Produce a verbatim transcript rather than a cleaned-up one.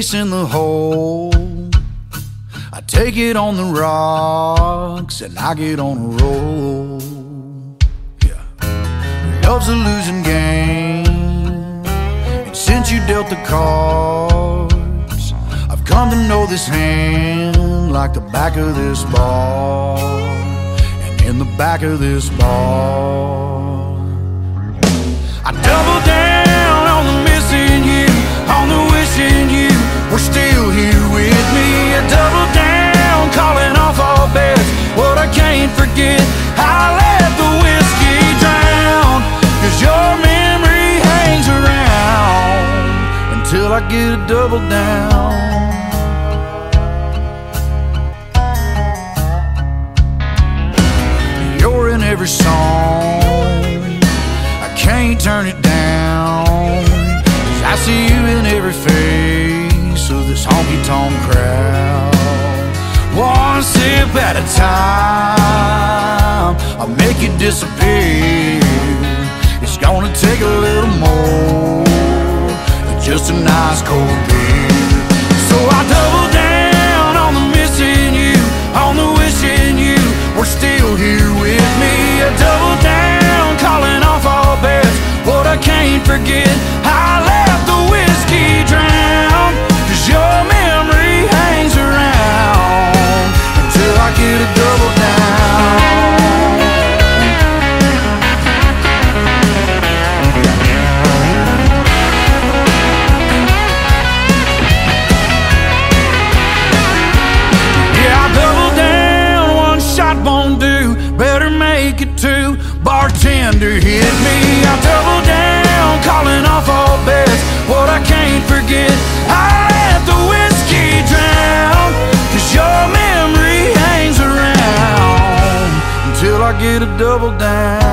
ace in the hole. I take it on the rocks and I get on a roll. Yeah, love's a losing game, and since you dealt the cards, I've come to know this hand like the back of this bar, and in the back of this bar, I double down on the missing you, on the wishing you were still here with me. I double down, calling off all bets. What I can't forget, I let the whiskey drown, 'cause your memory hangs around until I get a double down. You're in every song, I can't turn it down, 'cause I see you in every face of this honky-tonk crowd. One sip at a time, I'll make you disappear. It's gonna take a little more than just a nice cold beer. So I double down on the missing you, on the wishing you were still here with me. I double down, calling off all bets. What I can't forget, I let the whiskey drown, 'cause your memory hangs around until I get a double down. Yeah, I double down, one shot won't do, better make it two. Bartender hit me, I double down, calling off all bets. What I can't forget, I let the whiskey drown, 'cause your memory hangs around until I get a double down.